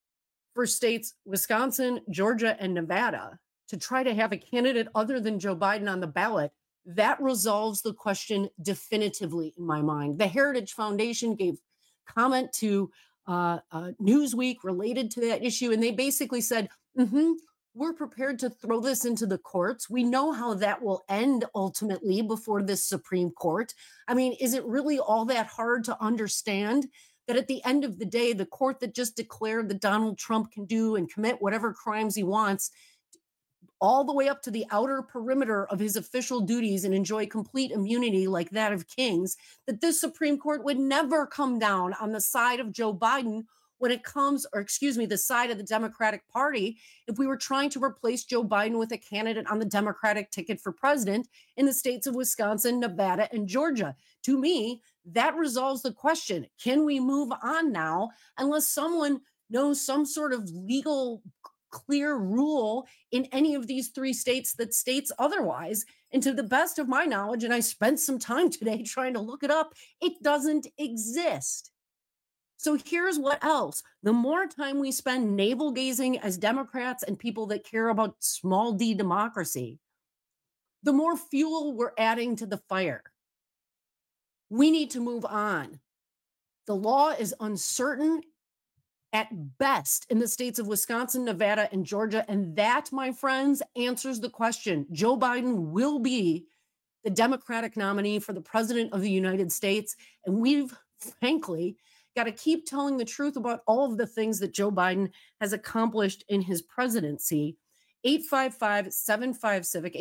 for states, Wisconsin, Georgia, and Nevada, to try to have a candidate other than Joe Biden on the ballot, that resolves the question definitively in my mind. The Heritage Foundation gave comment to Newsweek related to that issue, and they basically said, We're prepared to throw this into the courts. We know how that will end ultimately before this Supreme Court. I mean, is it really all that hard to understand that at the end of the day, the court that just declared that Donald Trump can do and commit whatever crimes he wants, all the way up to the outer perimeter of his official duties and enjoy complete immunity like that of kings, that this Supreme Court would never come down on the side of Joe Biden when it comes, or excuse me, the side of the Democratic Party, if we were trying to replace Joe Biden with a candidate on the Democratic ticket for president in the states of Wisconsin, Nevada, and Georgia. To me, that resolves the question, can we move on now unless someone knows some sort of legal clear rule in any of these three states that states otherwise? And to the best of my knowledge, and I spent some time today trying to look it up, it doesn't exist. So here's what else. The more time we spend navel gazing as Democrats and people that care about small d democracy, the more fuel we're adding to the fire. We need to move on. The law is uncertain at best in the states of Wisconsin, Nevada, and Georgia. And that, my friends, answers the question. Joe Biden will be the Democratic nominee for the president of the United States. And we've, frankly, got to keep telling the truth about all of the things that Joe Biden has accomplished in his presidency. 855-75-CIVIC,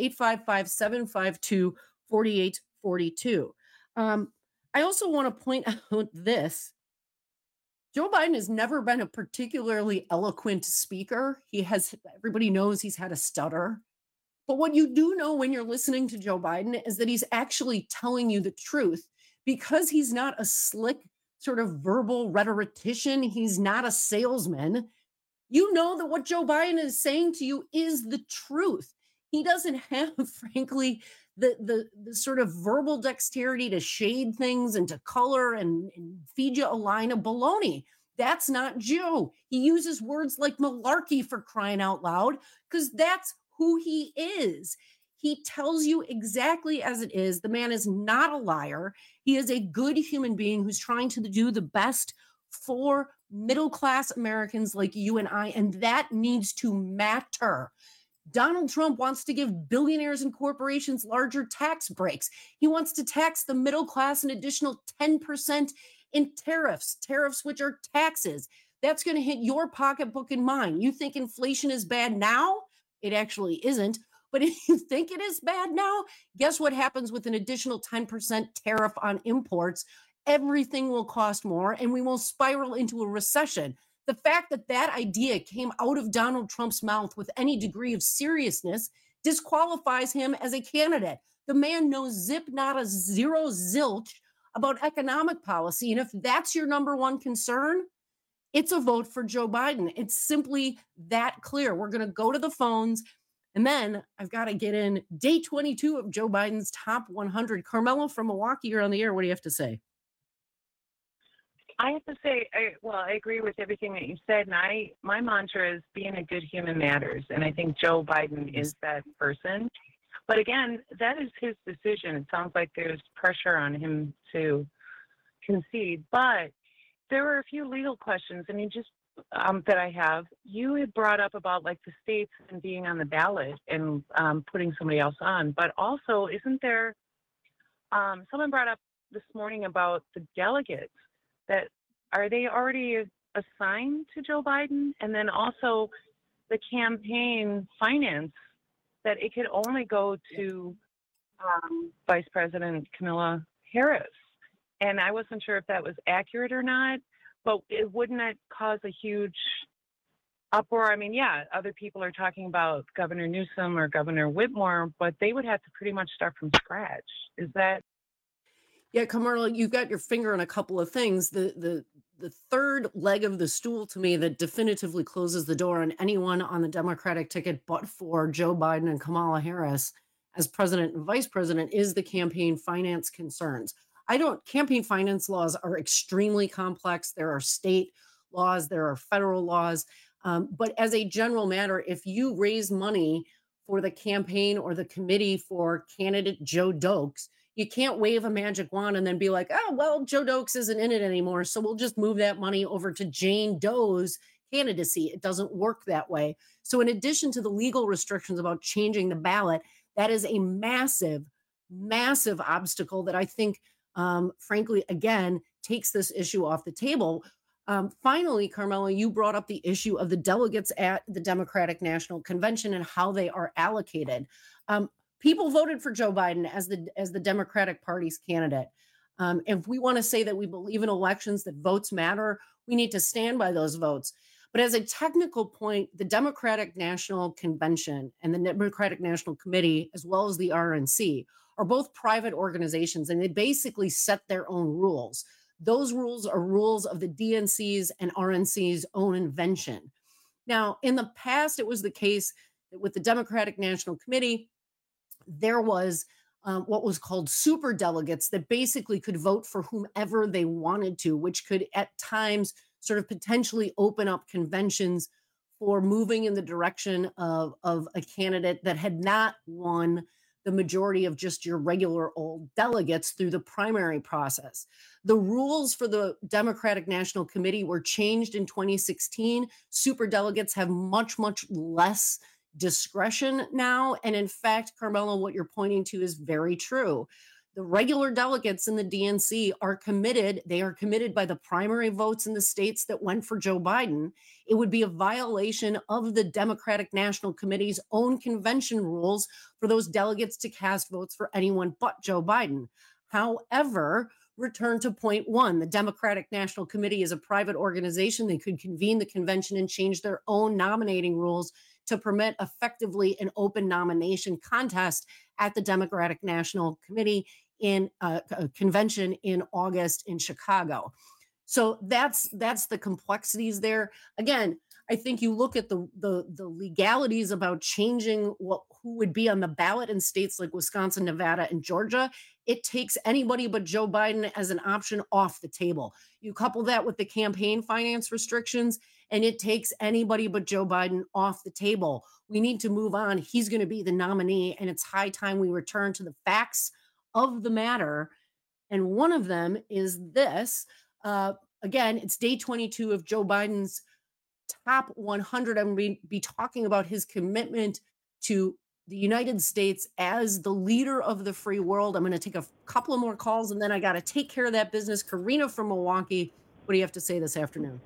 855-752-4842. I also want to point out this. Joe Biden has never been a particularly eloquent speaker. Everybody knows he's had a stutter. But what you do know when you're listening to Joe Biden is that he's actually telling you the truth, because he's not a slick sort of verbal rhetorician. He's not a salesman. You know that what Joe Biden is saying to you is the truth. He doesn't have, frankly, the sort of verbal dexterity to shade things and to color and feed you a line of baloney. That's not Joe. He uses words like malarkey, for crying out loud, because that's who he is. He tells you exactly as it is. The man is not a liar. He is a good human being who's trying to do the best for middle-class Americans like you and I, and that needs to matter. Donald Trump wants to give billionaires and corporations larger tax breaks. He wants to tax the middle class an additional 10% in tariffs which are taxes. That's going to hit your pocketbook and mine. You think inflation is bad now? It actually isn't. But if you think it is bad now, guess what happens with an additional 10% tariff on imports? Everything will cost more, and we will spiral into a recession. The fact that that idea came out of Donald Trump's mouth with any degree of seriousness disqualifies him as a candidate. The man knows zip, not a zero zilch about economic policy. And if that's your number one concern, it's a vote for Joe Biden. It's simply that clear. We're going to go to the phones. And then I've got to get in day 22 of Joe Biden's top 100. Carmelo from Milwaukee, you're on the air. What do you have to say? I have to say, I agree with everything that you said. And my mantra is being a good human matters. And I think Joe Biden is that person. But again, that is his decision. It sounds like there's pressure on him to concede. But there were a few legal questions. I mean, just that I have. You had brought up about like the states and being on the ballot and putting somebody else on, but also isn't there, someone brought up this morning about the delegates, that are they already assigned to Joe Biden? And then also the campaign finance, that it could only go to Vice President Kamala Harris. And I wasn't sure if that was accurate or not. But wouldn't it cause a huge uproar? I mean, yeah, other people are talking about Governor Newsom or Governor Whitmore, but they would have to pretty much start from scratch. Is that? Yeah, Kamala, you've got your finger on a couple of things. The third leg of the stool to me that definitively closes the door on anyone on the Democratic ticket but for Joe Biden and Kamala Harris as president and vice president is the campaign finance concerns. Campaign finance laws are extremely complex. There are state laws, there are federal laws. But as a general matter, if you raise money for the campaign or the committee for candidate Joe Dokes, you can't wave a magic wand and then be like, oh, well, Joe Dokes isn't in it anymore, so we'll just move that money over to Jane Doe's candidacy. It doesn't work that way. So in addition to the legal restrictions about changing the ballot, that is a massive, massive obstacle that I think, frankly, again, takes this issue off the table. Finally, Carmela, you brought up the issue of the delegates at the Democratic National Convention and how they are allocated. People voted for Joe Biden as the Democratic Party's candidate. If we want to say that we believe in elections, that votes matter, we need to stand by those votes. But as a technical point, the Democratic National Convention and the Democratic National Committee, as well as the RNC, are both private organizations, and they basically set their own rules. Those rules are rules of the DNC's and RNC's own invention. Now, in the past, it was the case that with the Democratic National Committee, there was what was called super delegates that basically could vote for whomever they wanted to, which could at times sort of potentially open up conventions for moving in the direction of a candidate that had not won the majority of just your regular old delegates through the primary process. The rules for the Democratic National Committee were changed in 2016. Super delegates have much, much less discretion now. And in fact, Carmela, what you're pointing to is very true. The regular delegates in the DNC are committed. They are committed by the primary votes in the states that went for Joe Biden. It would be a violation of the Democratic National Committee's own convention rules for those delegates to cast votes for anyone but Joe Biden. However, return to point one, the Democratic National Committee is a private organization. They could convene the convention and change their own nominating rules to permit effectively an open nomination contest at the Democratic National Committee in a convention in August in Chicago. So that's the complexities there. Again, I think you look at the legalities about changing who would be on the ballot in states like Wisconsin, Nevada, and Georgia. It takes anybody but Joe Biden as an option off the table. You couple that with the campaign finance restrictions, and it takes anybody but Joe Biden off the table. We need to move on. He's going to be the nominee, and it's high time we return to the facts of the matter. And one of them is this. Again, it's day 22 of Joe Biden's top 100. I'm going to be talking about his commitment to the United States as the leader of the free world. I'm going to take a couple of more calls, and then I got to take care of that business. Karina from Milwaukee, what do you have to say this afternoon?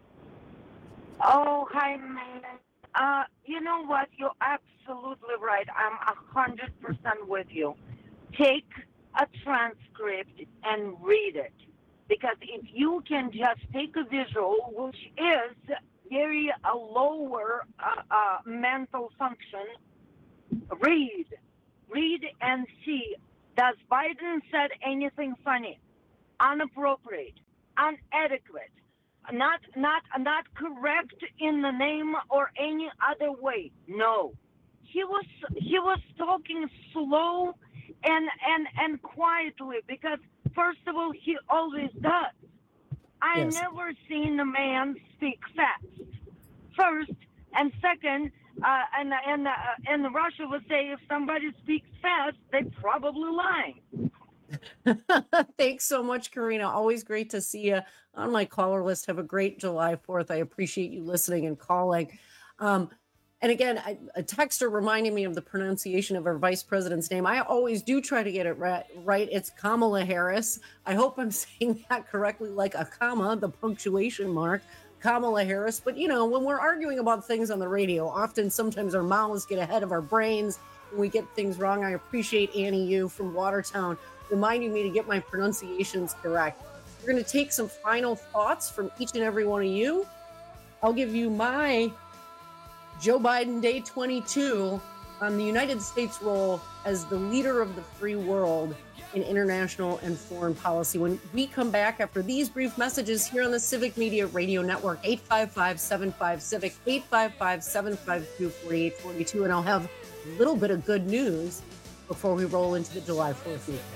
Oh, hi, man. You know what? You're absolutely right. I'm 100% with you. Take a transcript and read it. Because if you can just take a visual, which is very a lower mental function, read and see. Does Biden said anything funny, inappropriate, inadequate, not correct in the name or any other way? No, he was talking slow and quietly, because first of all, he always does. I never seen a man speak fast. First, and second, and Russia would say if somebody speaks fast, they're probably lying. Thanks so much, Karina. Always great to see you on my caller list. Have a great July 4th. I appreciate you listening and calling. And again, a texter reminding me of the pronunciation of our vice president's name. I always do try to get it right. It's Kamala Harris. I hope I'm saying that correctly, like a comma, the punctuation mark, Kamala Harris. But, you know, when we're arguing about things on the radio, sometimes our mouths get ahead of our brains and we get things wrong. I appreciate Annie Yu from Watertown reminding me to get my pronunciations correct. We're going to take some final thoughts from each and every one of you. I'll give you my Joe Biden Day 22 on the United States role as the leader of the free world in international and foreign policy. When we come back after these brief messages here on the Civic Media Radio Network, 855-75-CIVIC, 855-752-4842, and I'll have a little bit of good news before we roll into the July 4th weekend.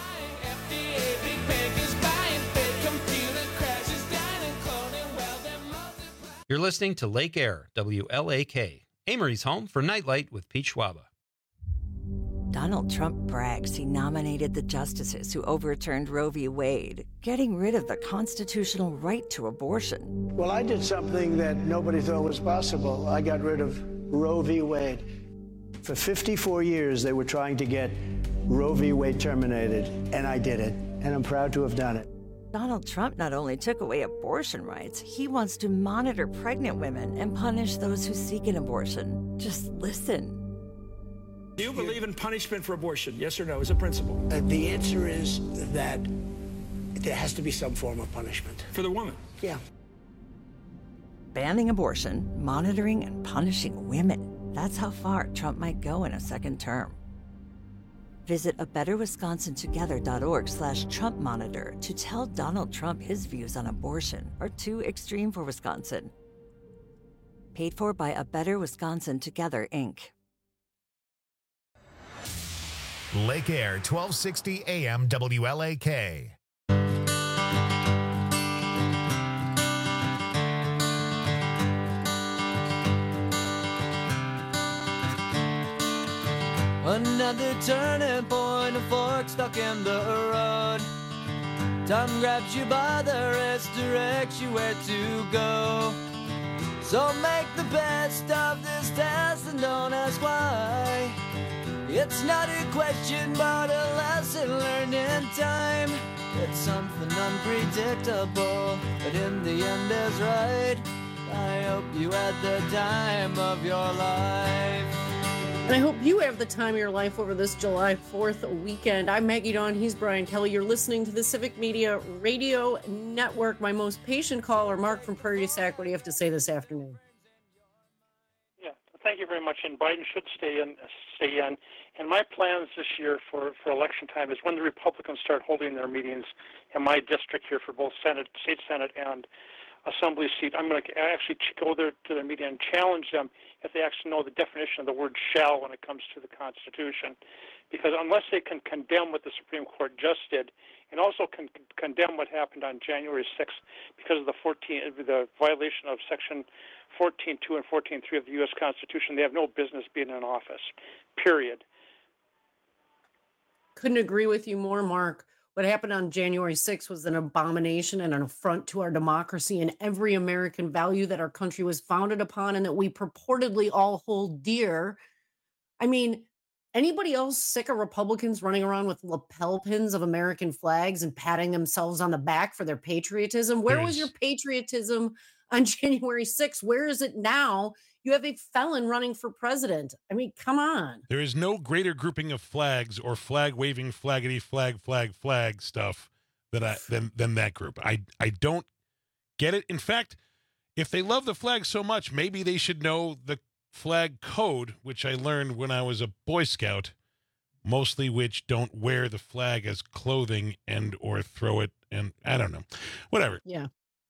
You're listening to Lake Air, WLAK, Amory's home for Nightlight with Pete Schwaba. Donald Trump brags he nominated the justices who overturned Roe v. Wade, getting rid of the constitutional right to abortion. Well, I did something that nobody thought was possible. I got rid of Roe v. Wade. For 54 years, they were trying to get Roe v. Wade terminated, and I did it, and I'm proud to have done it. Donald Trump not only took away abortion rights, he wants to monitor pregnant women and punish those who seek an abortion. Just listen. Do you believe in punishment for abortion? Yes or no, as a principle? The answer is that there has to be some form of punishment. For the woman? Yeah. Banning abortion, monitoring and punishing women. That's how far Trump might go in a second term. Visit abetterwisconsintogether.org/Trump monitor to tell Donald Trump his views on abortion are too extreme for Wisconsin. Paid for by A Better Wisconsin Together, Inc. Lake Air, 1260 AM WLAK. Another turning point, a fork stuck in the road. Time grabs you by the wrist, directs you where to go. So make the best of this test and don't ask why. It's not a question, but a lesson learned in time. It's something unpredictable, but in the end is right. I hope you had the time of your life. And I hope you have the time of your life over this July 4th weekend. I'm Maggie Dawn. He's Brian Kelly. You're listening to the Civic Media Radio Network. My most patient caller, Mark from Prairie du Sac. What do you have to say this afternoon? Yeah, thank you very much. And Biden should stay in. And my plans this year for election time is when the Republicans start holding their meetings in my district here for both Senate, state Senate, and Assembly seat, I'm going to actually go there to their meeting and challenge them if they actually know the definition of the word shall when it comes to the Constitution. Because unless they can condemn what the Supreme Court just did and also can condemn what happened on January 6th because of the violation of Section 14.2 and 14.3 of the U.S. Constitution, they have no business being in office, period. Couldn't agree with you more, Mark. What happened on January 6th was an abomination and an affront to our democracy and every American value that our country was founded upon and that we purportedly all hold dear. I mean, anybody else sick of Republicans running around with lapel pins of American flags and patting themselves on the back for their patriotism? Where was your patriotism on January 6th? Where is it now? You have a felon running for president. I mean, come on. There is no greater grouping of flags or flag-waving, flaggity, flag stuff than that group. I don't get it. In fact, if they love the flag so much, maybe they should know the flag code, which I learned when I was a Boy Scout, mostly which don't wear the flag as clothing and or throw it, and I don't know. Whatever. Yeah.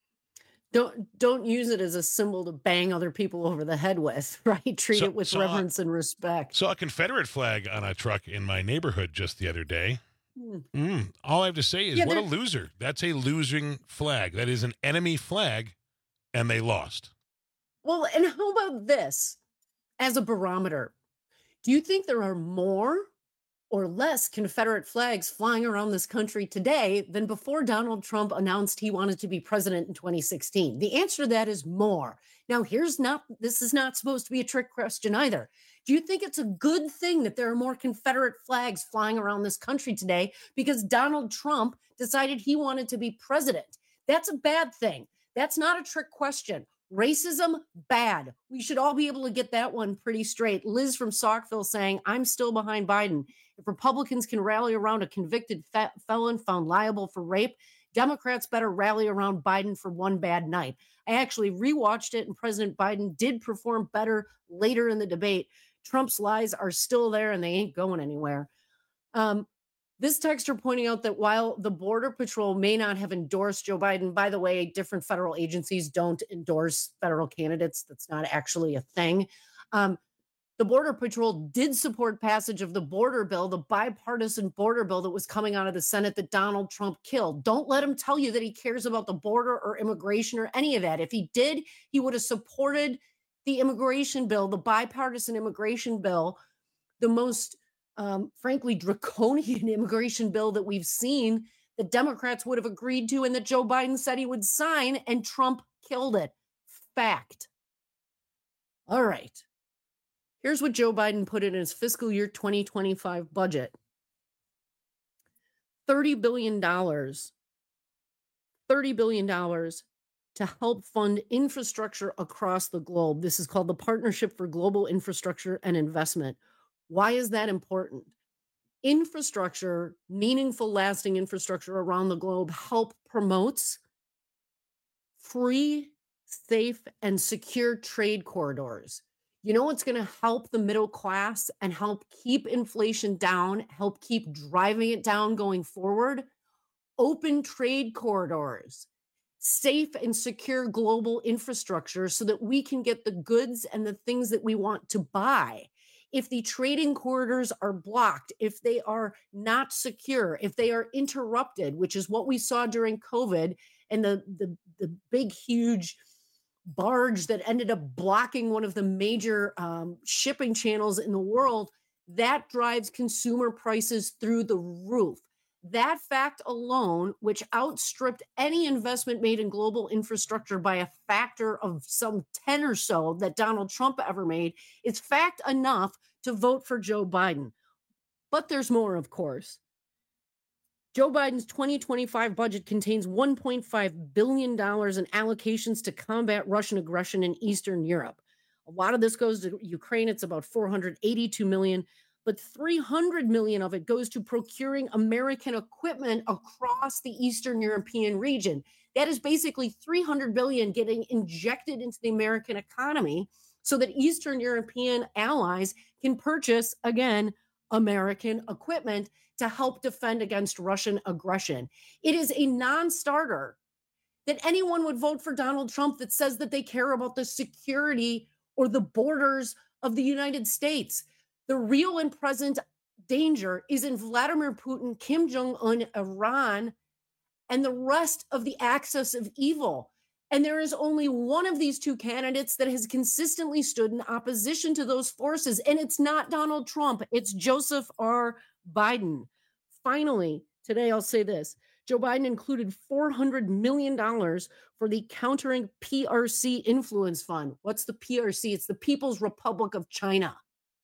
Don't use it as a symbol to bang other people over the head with, right? Treat it with reverence and respect. Saw a Confederate flag on a truck in my neighborhood just the other day. All I have to say is, what a loser. That's a losing flag. That is an enemy flag, and they lost. Well, and how about this as a barometer? Do you think there are more or less Confederate flags flying around this country today than before Donald Trump announced he wanted to be president in 2016? The answer to that is more. Now, this is not supposed to be a trick question either. Do you think it's a good thing that there are more Confederate flags flying around this country today because Donald Trump decided he wanted to be president? That's a bad thing. That's not a trick question. Racism, bad. We should all be able to get that one pretty straight. Liz from Saukville saying, I'm still behind Biden. If Republicans can rally around a convicted felon found liable for rape, Democrats better rally around Biden for one bad night. I actually rewatched it, and President Biden did perform better later in the debate. Trump's lies are still there, and they ain't going anywhere. This texter pointing out that while the Border Patrol may not have endorsed Joe Biden, by the way, different federal agencies don't endorse federal candidates. That's not actually a thing. The Border Patrol did support passage of the border bill, the bipartisan border bill that was coming out of the Senate that Donald Trump killed. Don't let him tell you that he cares about the border or immigration or any of that. If he did, he would have supported the immigration bill, the bipartisan immigration bill, the most frankly, draconian immigration bill that we've seen that Democrats would have agreed to and that Joe Biden said he would sign, and Trump killed it. Fact. All right. Here's what Joe Biden put in his fiscal year 2025 budget. $30 billion to help fund infrastructure across the globe. This is called the Partnership for Global Infrastructure and Investment. Why is that important? Infrastructure, meaningful, lasting infrastructure around the globe, promotes free, safe, and secure trade corridors. You know what's going to help the middle class and help keep inflation down, help keep driving it down going forward? Open trade corridors, safe and secure global infrastructure so that we can get the goods and the things that we want to buy. If the trading corridors are blocked, if they are not secure, if they are interrupted, which is what we saw during COVID and the big, huge barge that ended up blocking one of the major shipping channels in the world, that drives consumer prices through the roof. That fact alone, which outstripped any investment made in global infrastructure by a factor of some 10 or so that Donald Trump ever made, is fact enough to vote for Joe Biden. But there's more, of course. Joe Biden's 2025 budget contains $1.5 billion in allocations to combat Russian aggression in Eastern Europe. A lot of this goes to Ukraine. It's about $482 million, but $300 million of it goes to procuring American equipment across the Eastern European region. That is basically $300 billion getting injected into the American economy so that Eastern European allies can purchase, again, American equipment to help defend against Russian aggression. It is a non-starter that anyone would vote for Donald Trump that says that they care about the security or the borders of the United States. The real and present danger is in Vladimir Putin, Kim Jong-un, Iran, and the rest of the axis of evil. And there is only one of these two candidates that has consistently stood in opposition to those forces. And it's not Donald Trump. It's Joseph R. Biden. Finally, today I'll say this. Joe Biden included $400 million for the Countering PRC Influence Fund. What's the PRC? It's the People's Republic of China.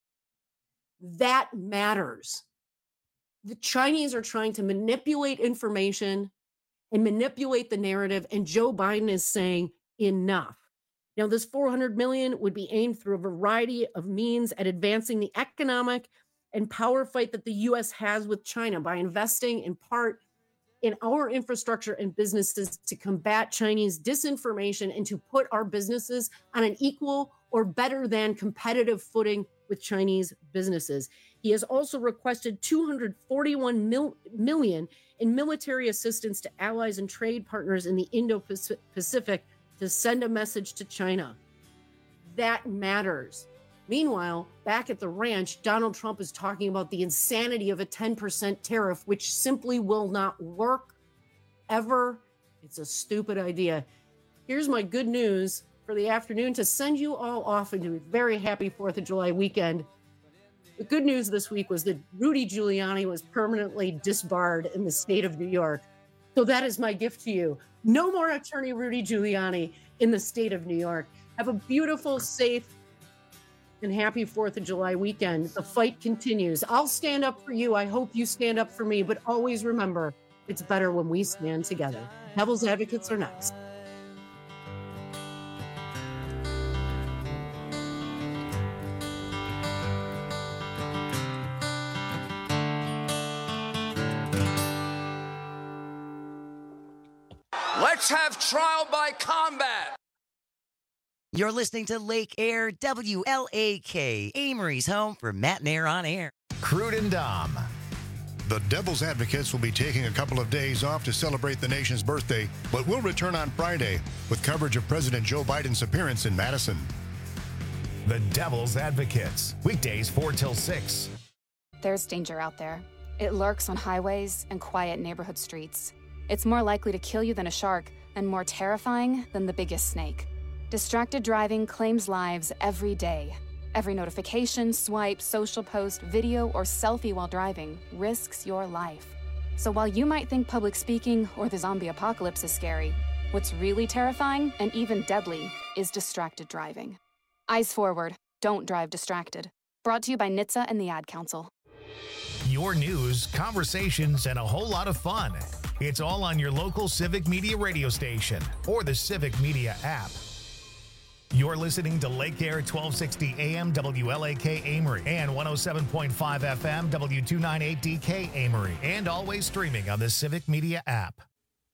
That matters. The Chinese are trying to manipulate information and manipulate the narrative, and Joe Biden is saying enough. Now, this $400 million would be aimed through a variety of means at advancing the economic and power fight that the U.S. has with China by investing in part in our infrastructure and businesses to combat Chinese disinformation and to put our businesses on an equal or better than competitive footing with Chinese businesses. He has also requested $241 million in military assistance to allies and trade partners in the Indo-Pacific to send a message to China. That matters. Meanwhile, back at the ranch, Donald Trump is talking about the insanity of a 10% tariff, which simply will not work ever. It's a stupid idea. Here's my good news for the afternoon to send you all off into a very happy 4th of July weekend. The good news this week was that Rudy Giuliani was permanently disbarred in the state of New York. So that is my gift to you. No more attorney Rudy Giuliani in the state of New York. Have a beautiful, safe, and happy 4th of July weekend. The fight continues. I'll stand up for you. I hope you stand up for me, but always remember, it's better when we stand together. Devil's Advocates are next. Let's have trial by combat. You're listening to Lake Air WLAK, Amory's home for Matt and Air on Air. Crude and Dom. The Devil's Advocates will be taking a couple of days off to celebrate the nation's birthday, but will return on Friday with coverage of President Joe Biden's appearance in Madison. The Devil's Advocates, weekdays 4 till 6. There's danger out there. It lurks on highways and quiet neighborhood streets. It's more likely to kill you than a shark and more terrifying than the biggest snake. Distracted driving claims lives every day. Every notification, swipe, social post, video, or selfie while driving risks your life. So while you might think public speaking or the zombie apocalypse is scary, what's really terrifying and even deadly is distracted driving. Eyes forward. Don't drive distracted. Brought to you by NHTSA and the Ad Council. Your news, conversations, and a whole lot of fun. It's all on your local Civic Media radio station or the Civic Media app. You're listening to Lake Air 1260 AM WLAK Amory and 107.5 FM W298DK Amory, and always streaming on the Civic Media app.